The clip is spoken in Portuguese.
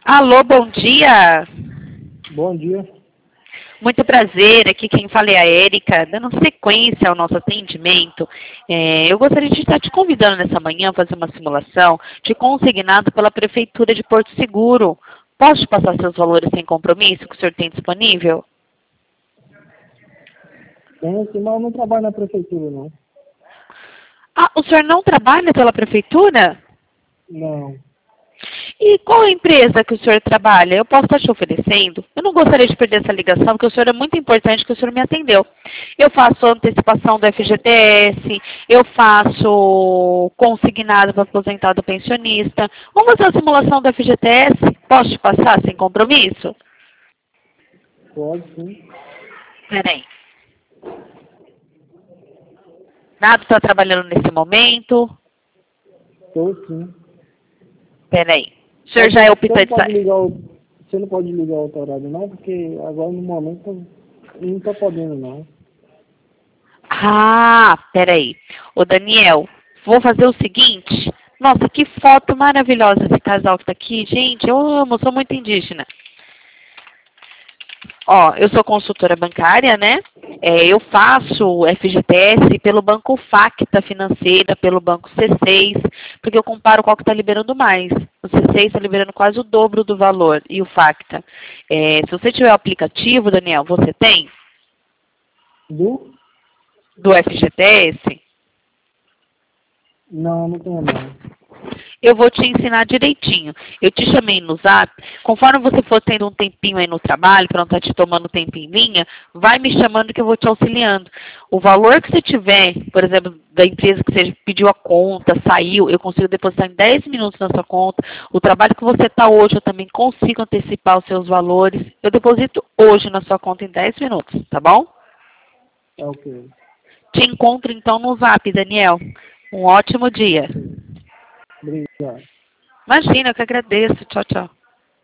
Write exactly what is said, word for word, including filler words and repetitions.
Alô, bom dia. Bom dia. Muito prazer, aqui quem fala é a Érica, dando sequência ao nosso atendimento. É, eu gostaria de estar te convidando nessa manhã a fazer uma simulação de consignado pela Prefeitura de Porto Seguro. Posso te passar seus valores sem compromisso que o senhor tem disponível? Tem sim, mas eu não trabalho na prefeitura, não. Ah, o senhor não trabalha pela Prefeitura? Não. E qual a empresa que o senhor trabalha? Eu posso estar te oferecendo? Eu não gostaria de perder essa ligação, porque o senhor é muito importante que o senhor me atendeu. Eu faço antecipação do F G T S, eu faço consignado para aposentado pensionista. Vamos fazer a simulação do F G T S? Posso te passar sem compromisso? Pode sim. Peraí. Nada está trabalhando nesse momento? Estou sim. Peraí. O senhor Mas já é você não optante... pode ligar o... Você não pode ligar outro horário não, porque agora no momento não está podendo não. Ah, peraí. Ô, Daniel, vou fazer o seguinte. Nossa, que foto maravilhosa esse casal que está aqui. Gente, eu amo, sou muito indígena. Ó, eu sou consultora bancária, né? É, eu faço F G T S pelo banco Facta Financeira, pelo banco C seis, porque eu comparo qual que está liberando mais. O C seis está liberando quase o dobro do valor, e o Facta. É, se você tiver o aplicativo, Daniel, você tem? Do? Do F G T S? Não, não tenho não. Eu vou te ensinar direitinho. Eu te chamei no Zap. Conforme você for tendo um tempinho aí no trabalho, para não estar te tomando tempo em linha, vai me chamando que eu vou te auxiliando. O valor que você tiver, por exemplo, da empresa que você pediu a conta, saiu, eu consigo depositar em dez minutos na sua conta. O trabalho que você está hoje, eu também consigo antecipar os seus valores. Eu deposito hoje na sua conta em dez minutos, tá bom? É ok. Te encontro então no Zap, Daniel. Um ótimo dia. Ok. Obrigado. Imagina, eu que agradeço. Tchau, tchau.